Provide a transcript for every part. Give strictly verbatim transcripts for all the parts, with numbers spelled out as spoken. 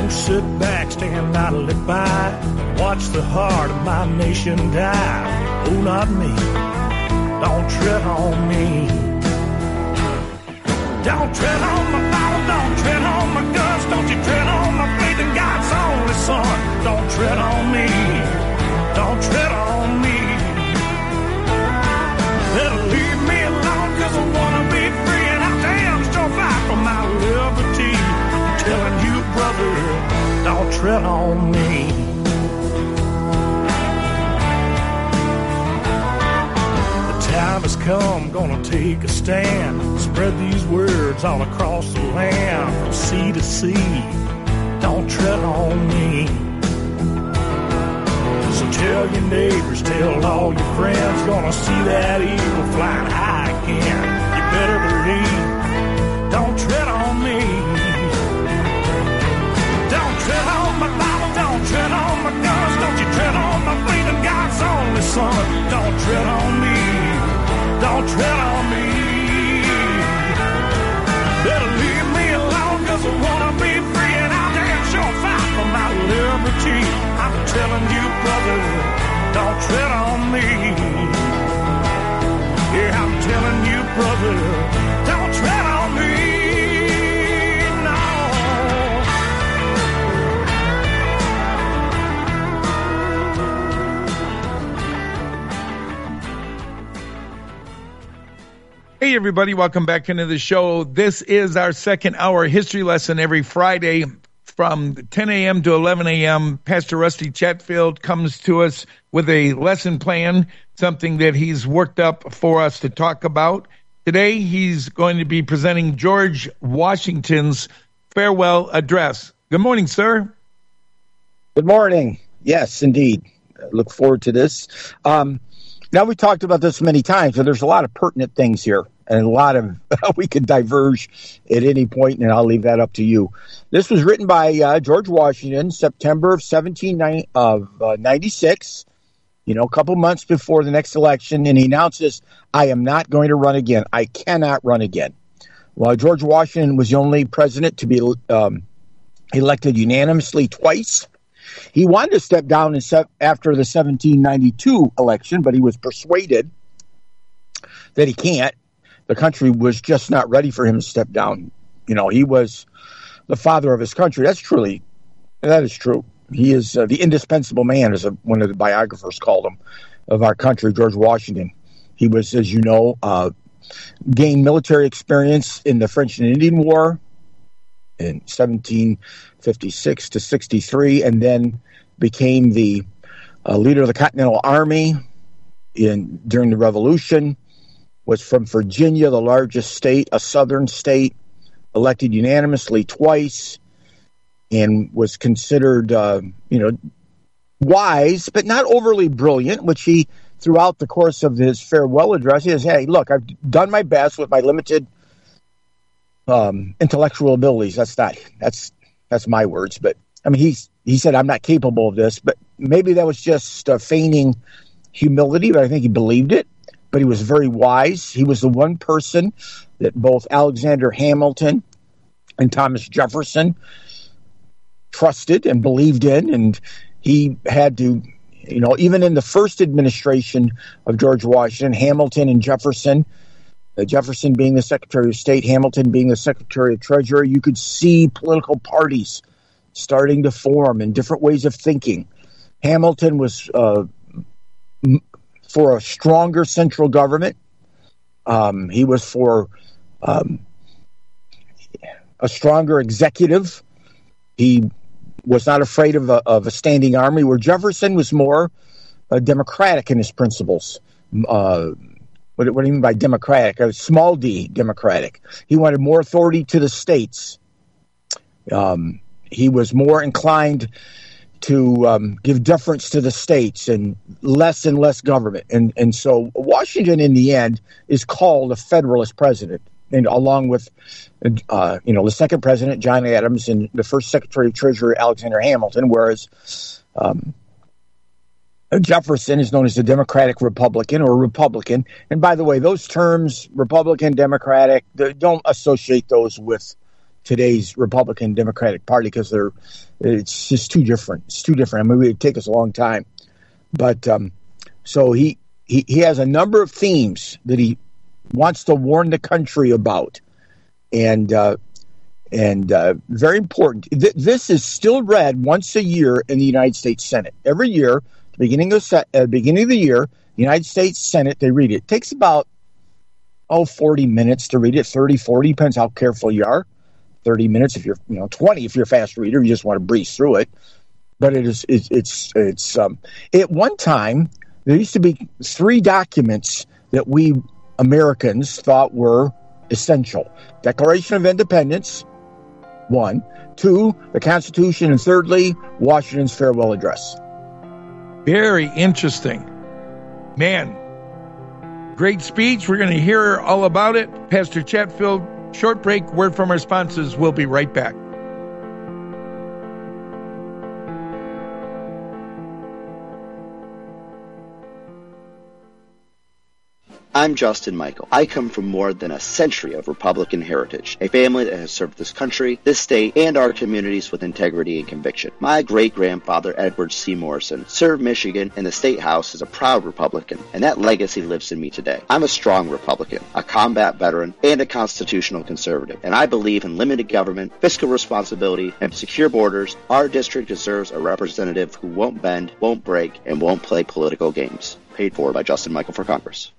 Don't sit back, stand idly by, watch the heart of my nation die. Oh, not me. Don't tread on me. Don't tread on my Bible, don't tread on my guns, don't you tread on my faith in God's only Son. Don't tread on me, don't tread on me. Better leave me alone, cause I wanna be free, and I damn sure fight for my liberty. I'm telling you, brother, don't tread on me. Time has come, gonna take a stand, spread these words all across the land, from sea to sea, don't tread on me. So tell your neighbors, tell all your friends, gonna see that eagle flying high again. You better believe, don't tread on me. Don't tread on my Bible, don't tread on my guns, don't you tread on my faith in God's only Son. Don't tread on me. Don't tread on me. Better leave me alone, cause I wanna be free, and I'll damn sure fight for my liberty. I'm telling you, brother, don't tread on me. Yeah, I'm telling you, brother, don't tread on me. Hey, everybody. Welcome back into the show. This is our second hour history lesson every Friday from ten a.m. to eleven a.m. Pastor Rusty Chatfield comes to us with a lesson plan, something that he's worked up for us to talk about. Today, he's going to be presenting George Washington's farewell address. Good morning, sir. Good morning. Yes, indeed. I look forward to this. Um, Now, we talked about this many times, but there's a lot of pertinent things here, and a lot of, we could diverge at any point, and I'll leave that up to you. This was written by uh, George Washington, September of seventeen ninety-six, you know, a couple months before the next election, and he announces, I am not going to run again. I cannot run again. Well, George Washington was the only president to be um, elected unanimously twice. He wanted to step down in se- after the seventeen ninety-two election, but he was persuaded that he can't. The country was just not ready for him to step down. You know, he was the father of his country. That's truly, that is true. He is uh, the indispensable man, as a, one of the biographers called him, of our country, George Washington. He was, as you know, uh, gained military experience in the French and Indian War in seventeen fifty-six to sixty-three, and then became the uh, leader of the Continental Army in during the Revolution, was from Virginia, the largest state, a southern state, elected unanimously twice, and was considered, uh, you know, wise, but not overly brilliant, which he, throughout the course of his farewell address, he says, hey, look, I've done my best with my limited um, intellectual abilities. That's not, that's, that's my words, but I mean, he's, he said, I'm not capable of this, but maybe that was just uh, feigning humility, but I think he believed it. But he was very wise. He was the one person that both Alexander Hamilton and Thomas Jefferson trusted and believed in, and he had to, you know, even in the first administration of George Washington, Hamilton and Jefferson, uh, Jefferson being the Secretary of State, Hamilton being the Secretary of Treasury, you could see political parties starting to form and different ways of thinking. Hamilton was uh, m- for a stronger central government. Um, he was for um, a stronger executive. He was not afraid of a, of a standing army, where Jefferson was more uh, democratic in his principles. Uh, what, what do you mean by democratic? A small d, democratic. He wanted more authority to the states. Um, he was more inclined to um, give deference to the states and less and less government. And, and so Washington, in the end, is called a Federalist president, and along with, uh, you know, the second president, John Adams, and the first Secretary of Treasury, Alexander Hamilton, whereas um, Jefferson is known as the Democratic Republican or Republican. And by the way, those terms, Republican, Democratic, don't associate those with today's Republican Democratic Party because they're it's just too different. It's too different. I mean, it would take us a long time. But um, so he, he he has a number of themes that he wants to warn the country about, and uh, and uh, very important. Th- this is still read once a year in the United States Senate. Every year, the beginning of the uh, beginning of the year, the United States Senate, they read it. It takes about oh forty minutes to read it, thirty, forty, depends how careful you are. thirty minutes if you're, you know, twenty if you're a fast reader, you just want to breeze through it. But it is, it, it's, it's, um, at one time, there used to be three documents that we Americans thought were essential. Declaration of Independence, one. Two, the Constitution, and thirdly, Washington's farewell address. Very interesting. Man, great speech. We're going to hear all about it. Pastor Chatfield, short break, word from our sponsors. We'll be right back. I'm Justin Michael. I come from more than a century of Republican heritage, a family that has served this country, this state, and our communities with integrity and conviction. My great-grandfather, Edward C. Morrison, served Michigan in the State House as a proud Republican, and that legacy lives in me today. I'm a strong Republican, a combat veteran, and a constitutional conservative, and I believe in limited government, fiscal responsibility, and secure borders. Our district deserves a representative who won't bend, won't break, and won't play political games. Paid for by Justin Michael for Congress.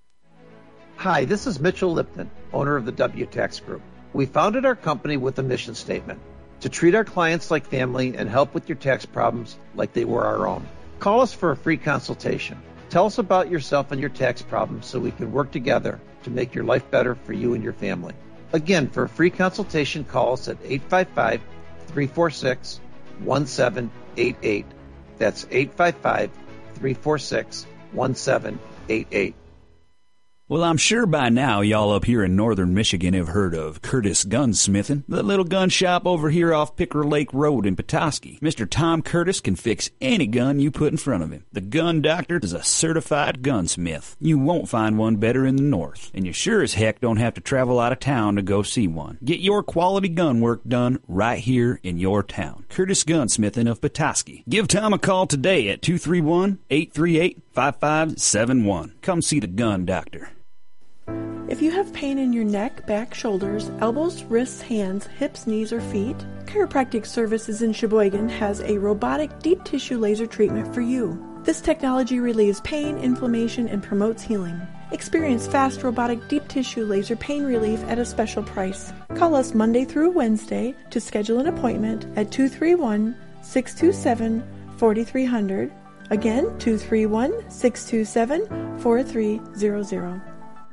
Hi, this is Mitchell Lipton, owner of the W Tax Group. We founded our company with a mission statement: to treat our clients like family and help with your tax problems like they were our own. Call us for a free consultation. Tell us about yourself and your tax problems so we can work together to make your life better for you and your family. Again, for a free consultation, call us at eight five five, three four six, one seven eight eight. That's eight five five, three four six, one seven eight eight. Well, I'm sure by now y'all up here in northern Michigan have heard of Curtis Gunsmithing, the little gun shop over here off Picker Lake Road in Petoskey. Mister Tom Curtis can fix any gun you put in front of him. The Gun Doctor is a certified gunsmith. You won't find one better in the north, and you sure as heck don't have to travel out of town to go see one. Get your quality gun work done right here in your town. Curtis Gunsmithing of Petoskey. Give Tom a call today at two three one, eight three eight, five five seven one. Come see the Gun Doctor. If you have pain in your neck, back, shoulders, elbows, wrists, hands, hips, knees, or feet, Chiropractic Services in Sheboygan has a robotic deep tissue laser treatment for you. This technology relieves pain, inflammation, and promotes healing. Experience fast robotic deep tissue laser pain relief at a special price. Call us Monday through Wednesday to schedule an appointment at two three one, six two seven, four three zero zero. Again, two three one, six two seven, four three zero zero.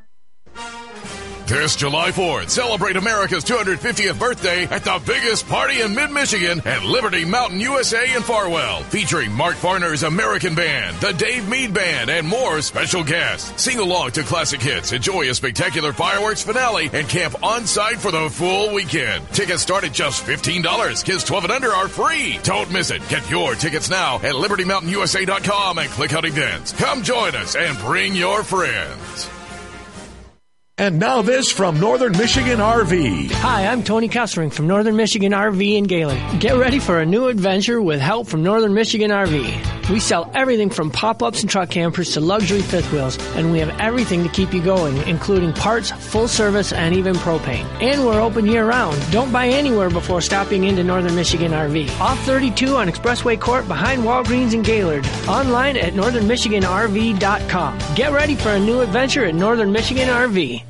This July fourth, celebrate America's two hundred fiftieth birthday at the biggest party in mid-Michigan at Liberty Mountain U S A in Farwell, featuring Mark Farner's American Band, the Dave Mead Band, and more special guests. Sing along to classic hits, enjoy a spectacular fireworks finale, and camp on-site for the full weekend. Tickets start at just fifteen dollars. Kids twelve and under are free. Don't miss it. Get your tickets now at liberty mountain u s a dot com and click on events. Come join us and bring your friends. And now this from Northern Michigan R V. Hi, I'm Tony Kessering from Northern Michigan R V in Gaylord. Get ready for a new adventure with help from Northern Michigan R V. We sell everything from pop-ups and truck campers to luxury fifth wheels, and we have everything to keep you going, including parts, full service, and even propane. And we're open year-round. Don't buy anywhere before stopping into Northern Michigan R V. Off thirty-two on Expressway Court behind Walgreens in Gaylord. Online at northern michigan r v dot com. Get ready for a new adventure at Northern Michigan R V.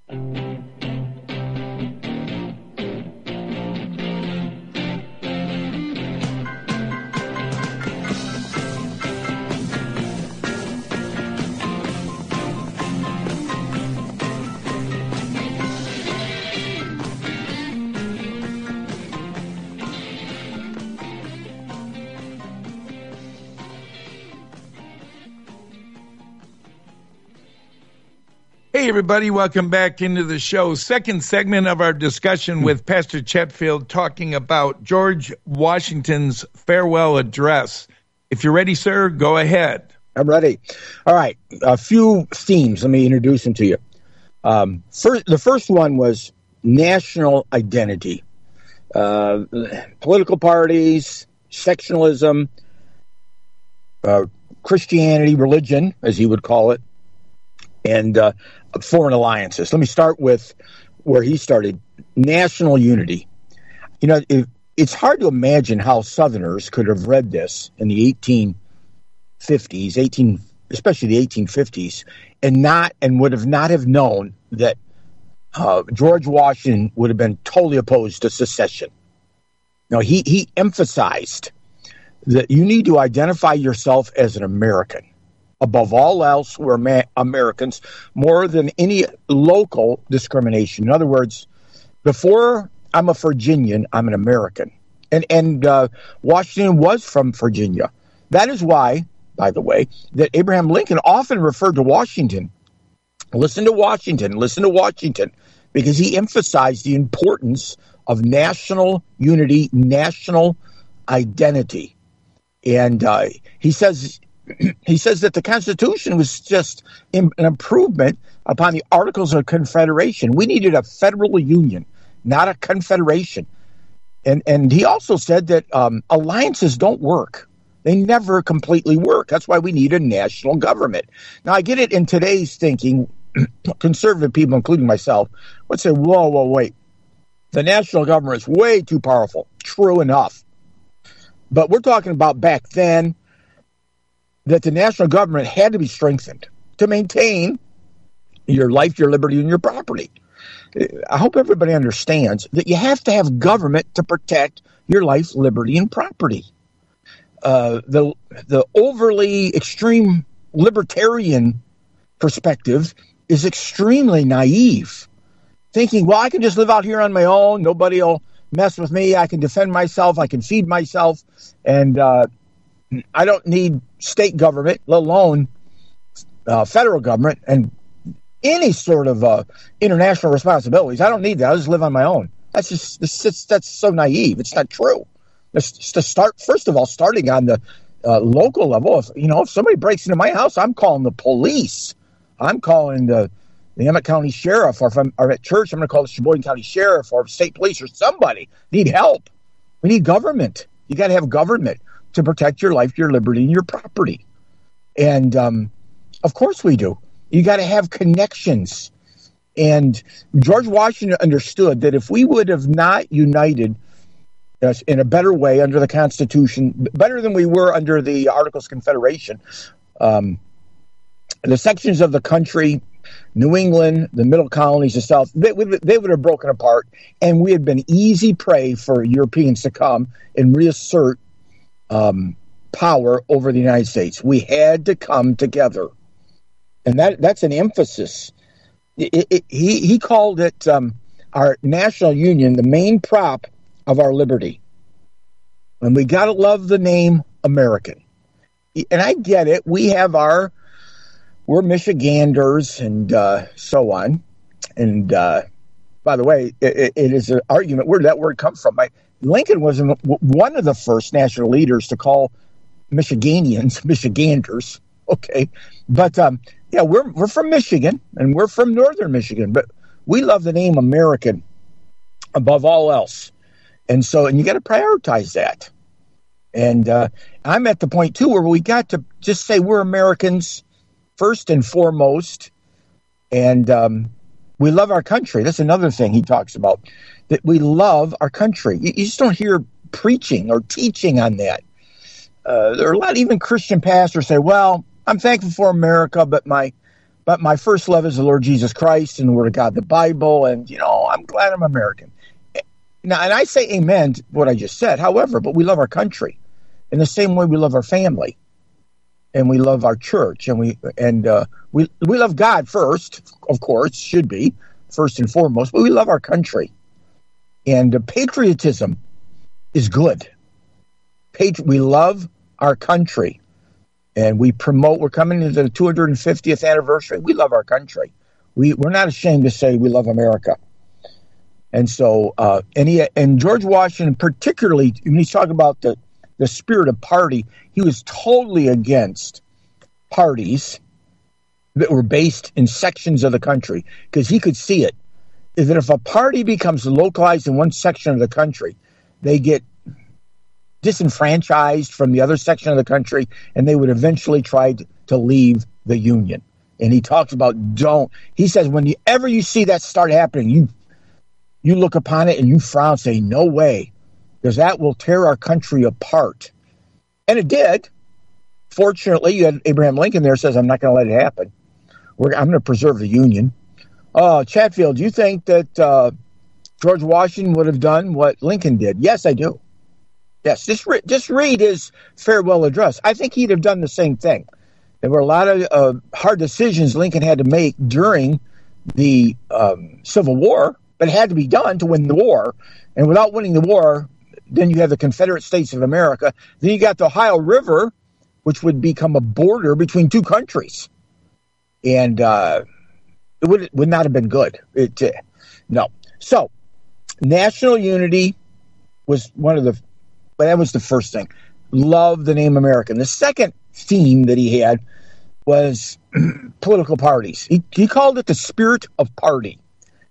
Hey, everybody. Welcome back into the show. Second segment of our discussion with Pastor Chatfield talking about George Washington's farewell address. If you're ready, sir, go ahead. I'm ready. All right. A few themes. Let me introduce them to you. Um, first, the first one was national identity. uh, political parties, sectionalism, uh, Christianity, religion, as he would call it, and uh, foreign alliances. Let me start with where he started, national unity. You know, it, it's hard to imagine how Southerners could have read this in the eighteen fifties, eighteen, especially the eighteen fifties, and not and would have not have known that uh, George Washington would have been totally opposed to secession. Now, he, he emphasized that you need to identify yourself as an American. Above all else, we're ma- Americans more than any local discrimination. In other words, before I'm a Virginian, I'm an American. And, and uh, Washington was from Virginia. That is why, by the way, that Abraham Lincoln often referred to Washington. Listen to Washington, listen to Washington, because he emphasized the importance of national unity, national identity. And uh, he says he says that the Constitution was just an improvement upon the Articles of Confederation. We needed a federal union, not a confederation. And and he also said that um, alliances don't work. They never completely work. That's why we need a national government. Now, I get it in today's thinking, conservative people, including myself, would say, whoa, whoa, wait. The national government is way too powerful. True enough. But we're talking about back then that the national government had to be strengthened to maintain your life, your liberty, and your property. I hope everybody understands that you have to have government to protect your life, liberty, and property. Uh, the the overly extreme libertarian perspective is extremely naive, thinking, well, I can just live out here on my own. Nobody will mess with me. I can defend myself. I can feed myself. And uh, I don't need state government, let alone uh, federal government and any sort of uh, international responsibilities. I don't need that. I'll just live on my own. That's just that's, that's so naive. It's not true. It's to start, first of all, starting on the uh, local level. If you know, if somebody breaks into my house, I'm calling the police. I'm calling the, the Emmett County Sheriff, or if I'm or at church, I'm going to call the Sheboygan County Sheriff or state police or somebody. Need help. We need government. You got to have government to protect your life, your liberty, and your property. And um, of course we do. You got to have connections. And George Washington understood that if we would have not united us in a better way under the Constitution, better than we were under the Articles of Confederation, um, the sections of the country, New England, the middle colonies, the South, they would, they would have broken apart, and we had been easy prey for Europeans to come and reassert um, power over the United States. We had to come together. And that that's an emphasis. It, it, he, he called it um, our national union, the main prop of our liberty. And we got to love the name American. And I get it. We have our, we're Michiganders and uh, so on. And uh, by the way, it, it is an argument. Where did that word come from? My, Lincoln was one of the first national leaders to call Michiganians Michiganders. Okay. But um, yeah, we're we're from Michigan, and we're from northern Michigan, but we love the name American above all else. And so, and you got to prioritize that. And uh, I'm at the point, too, where we got to just say we're Americans first and foremost, and um, we love our country. That's another thing he talks about, that we love our country. You, you just don't hear preaching or teaching on that. Uh, there are a lot of even Christian pastors say, well, I'm thankful for America, but my but my first love is the Lord Jesus Christ and the Word of God, the Bible, and, you know, I'm glad I'm American. Now, and I say amen to what I just said, however, but we love our country in the same way we love our family, and we love our church, and we and uh, we we love God first, of course, should be first and foremost, but we love our country. And uh, patriotism is good. Patri- we love our country. And we promote, we're coming into the two hundred fiftieth anniversary. We love our country. We, we're not ashamed to say we love America. And so, uh, and, he, and George Washington, particularly, when he's talking about the, the spirit of party, he was totally against parties that were based in sections of the country, because he could see it. is that if a party becomes localized in one section of the country, they get disenfranchised from the other section of the country, and they would eventually try to, to leave the Union. And he talks about don't. He says whenever you see that start happening, you you look upon it and you frown, say, no way, because that will tear our country apart. And it did. Fortunately, you had Abraham Lincoln there says, I'm not going to let it happen. We're, I'm going to preserve the Union. Uh, Chatfield, do you think that uh, George Washington would have done what Lincoln did? Yes, I do. Yes, just, re- just read his farewell address. I think he'd have done the same thing. There were a lot of uh, hard decisions Lincoln had to make during the um, Civil War, but it had to be done to win the war. And without winning the war, then you have the Confederate States of America. Then you got the Ohio River, which would become a border between two countries. And uh, it would, would not have been good. It, uh, no. So, national unity was one of the, but that was the first thing. Love the name American. The second theme that he had was political parties. He, he called it the spirit of party.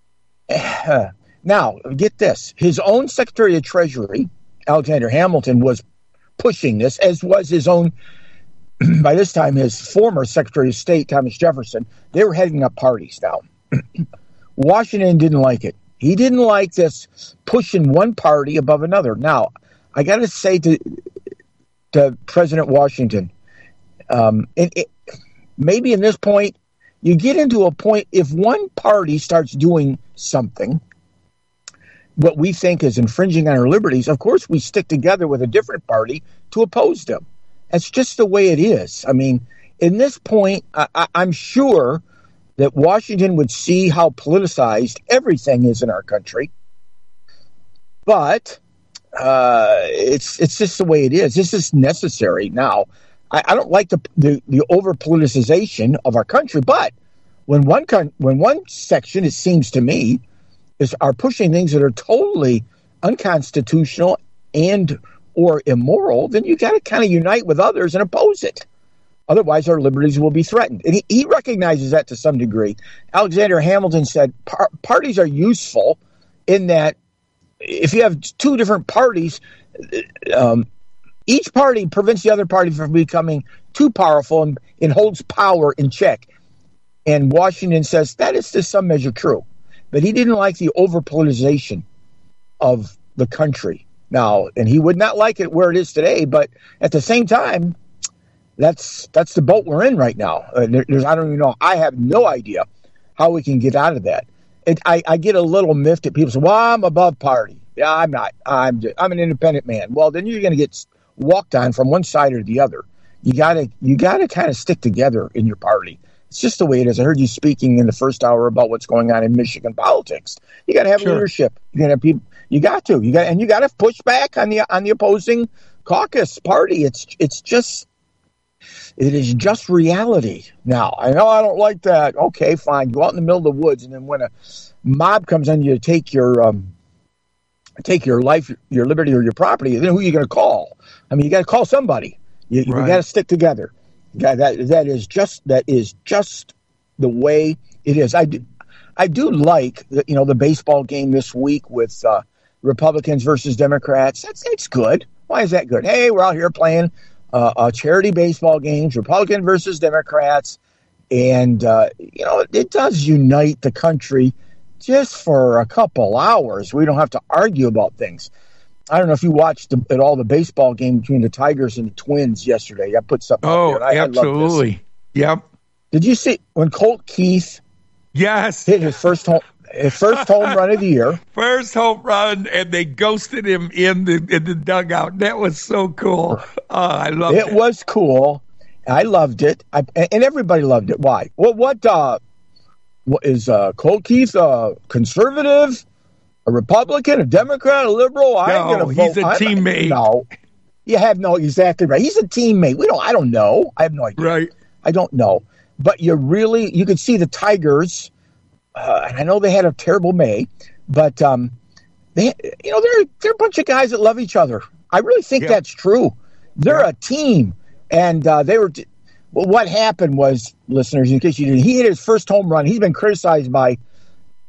Now, get this. His own Secretary of Treasury, Alexander Hamilton, was pushing this, as was his own, by this time, his former Secretary of State, Thomas Jefferson. They were heading up parties now. Washington didn't like it. He didn't like this pushing one party above another. Now, I got to say to to President Washington, um, and it, maybe in this point, you get into a point, if one party starts doing something, what we think is infringing on our liberties, of course we stick together with a different party to oppose them. That's just the way it is. I mean, in this point, I, I, I'm sure that Washington would see how politicized everything is in our country, but uh, it's it's just the way it is. This is necessary now. I, I don't like the the, the over politicization of our country, but when one con- when one section, it seems to me, is are pushing things that are totally unconstitutional and or immoral, then you got to kind of unite with others and oppose it. Otherwise, our liberties will be threatened. And he, he recognizes that to some degree. Alexander Hamilton said par- parties are useful in that if you have two different parties, um, each party prevents the other party from becoming too powerful and, and holds power in check. And Washington says that is to some measure true. But he didn't like the over-politicization of the country. Now, and he would not like it where it is today, but at the same time, that's that's the boat we're in right now. Uh, there, there's, I don't even know. I have no idea how we can get out of that. It, I, I get a little miffed at people say, well, I'm above party. Yeah, I'm not. I'm just, I'm an independent man. Well, then you're going to get walked on from one side or the other. You gotta you gotta kind of stick together in your party. It's just the way it is. I heard you speaking in the first hour about what's going on in Michigan politics. You got to have sure. leadership. You got to have people. You got to. You got and you got to push back on the on the opposing caucus party. It's it's just it is just reality now. I know I don't like that. Okay, fine. Go out in the middle of the woods, and then when a mob comes on you to take your um, take your life, your liberty, or your property, then who are you going to call? I mean, you got to call somebody. You, right. you got to stick together. That that is just that is just the way it is. I do, I do like the, you know the baseball game this week with uh, Republicans versus Democrats. That's it's good. Why is that good? Hey, we're out here playing uh, uh, charity baseball games, Republican versus Democrats, and uh, you know it, it does unite the country just for a couple hours. We don't have to argue about things. I don't know if you watched the, at all the baseball game between the Tigers and the Twins yesterday. I put something oh, up there. I, absolutely. I yep. Did you see when Colt Keith yes. hit his first home his first home run of the year? First home run, and they ghosted him in the in the dugout. That was so cool. Oh, I loved it. It was cool. I loved it. I, and everybody loved it. Why? Well, what, uh, what is uh, Colt Keith a conservative? A Republican, a Democrat, a liberal? I ain't no, gonna vote. he's a I'm, teammate. No, you have no exactly right. He's a teammate. We don't. I don't know. I have no idea. Right. I don't know. But you really, you could see the Tigers, uh, and I know they had a terrible May, but um, they, you know, they're they're a bunch of guys that love each other. I really think yeah. that's true. They're yeah. a team, and uh, they were. Well, what happened was, listeners, in case you didn't, he hit his first home run. He's been criticized by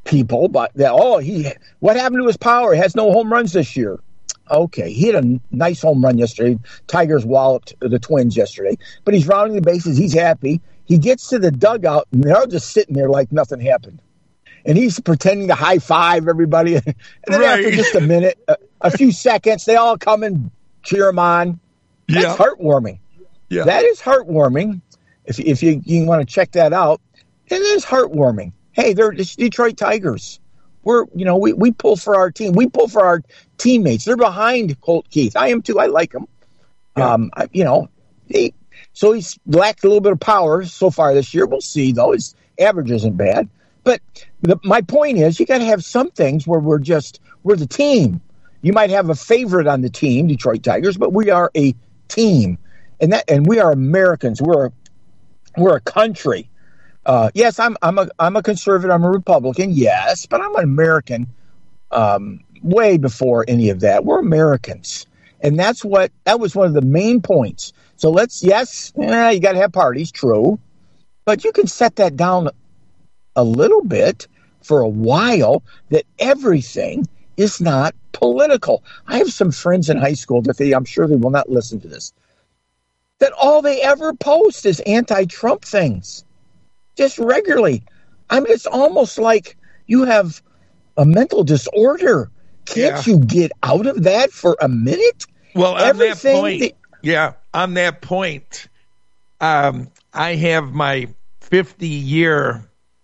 people, but that, oh, he, what happened to his power? He has no home runs this year. Okay, he had a nice home run yesterday. Tigers walloped the Twins yesterday, but he's rounding the bases. He's happy. He gets to the dugout, and they're all just sitting there like nothing happened. And he's pretending to high five everybody. And then right. after just a minute, a, a few seconds, they all come and cheer him on. That's yeah. heartwarming. Yeah. That is heartwarming. If if you, you want to check that out, it is heartwarming. Hey, they're it's Detroit Tigers. We're you know we, we pull for our team. We pull for our teammates. They're behind Colt Keith. I am too. I like him. Yeah. Um, I, you know, he, so he's lacked a little bit of power so far this year. We'll see though. His average isn't bad. But the, my point is, you got to have some things where we're just we're the team. You might have a favorite on the team, Detroit Tigers, but we are a team, and that and we are Americans. We're a, we're a country. Uh, yes, I'm I'm a I'm a conservative. I'm a Republican. Yes, but I'm an American. Um, way before any of that, we're Americans, and that's what that was one of the main points. So let's yes, eh, you got to have parties, true, but you can set that down a little bit for a while. That everything is not political. I have some friends in high school that they, I'm sure they will not listen to this, that all they ever post is anti-Trump things. Just regularly. I mean, it's almost like you have a mental disorder. Can't yeah. you get out of that for a minute? Well, on Everything that point, that, yeah, on that point, um, I have my fifty-year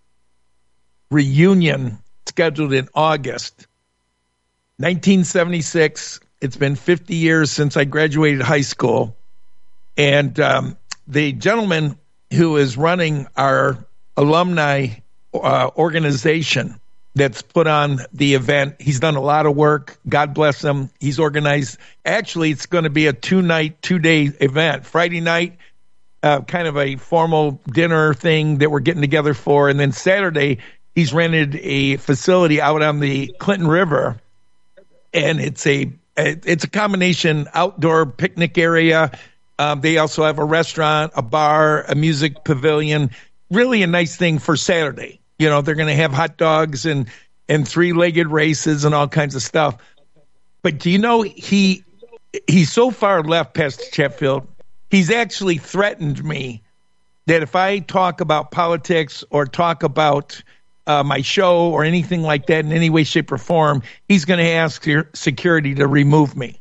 reunion scheduled in August. nineteen seventy-six, it's been fifty years since I graduated high school. And um, the gentleman who is running our alumni uh, organization that's put on the event, he's done a lot of work. God bless him. He's organized. Actually, it's going to be a two-night, two-day event. Friday night, uh, kind of a formal dinner thing that we're getting together for. And then Saturday, he's rented a facility out on the Clinton River. And it's a it's a combination outdoor picnic area. Um, they also have a restaurant, a bar, a music pavilion. Really a nice thing for Saturday. You know, they're going to have hot dogs and, and three-legged races and all kinds of stuff. But do you know, he he's so far left, Pastor Chatfield, he's actually threatened me that if I talk about politics or talk about uh, my show or anything like that in any way, shape, or form, he's going to ask security to remove me.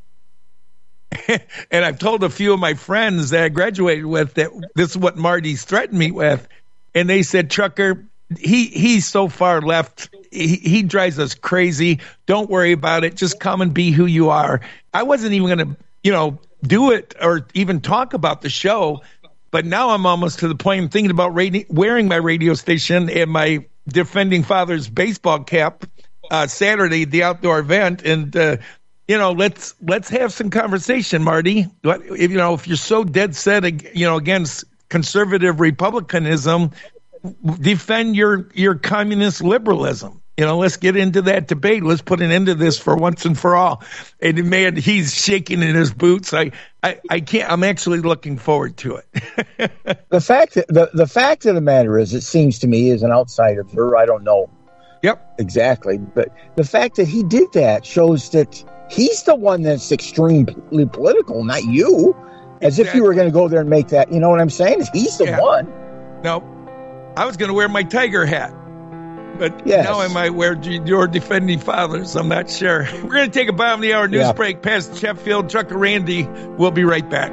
And I've told a few of my friends that I graduated with that this is what Marty's threatened me with. And they said, Trucker, he he's so far left. He, he drives us crazy. Don't worry about it. Just come and be who you are. I wasn't even going to, you know, do it or even talk about the show. But now I'm almost to the point I'm thinking about radio, wearing my radio station and my Defending Fathers baseball cap uh, Saturday, the outdoor event. And, uh, you know, let's let's have some conversation, Marty. If, you know, if you're so dead set, you know, against conservative republicanism, defend your your communist liberalism. You know, let's get into that debate. Let's put an end to this for once and for all. And man, he's shaking in his boots. I, I, I can't. I'm actually looking forward to it. the fact that, the the fact of the matter is, it seems to me, as an outside observer, I don't know. Yep, exactly. But the fact that he did that shows that he's the one that's extremely political, not you. As exactly. if you were going to go there and make that. You know what I'm saying? He's the yeah. one. No, I was going to wear my tiger hat. But yes. now I might wear your Defending Fathers. I'm not sure. We're going to take a bottom of the hour news yeah. break. Past Chatfield, Trucker Randy. We'll be right back.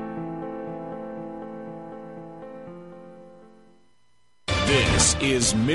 This is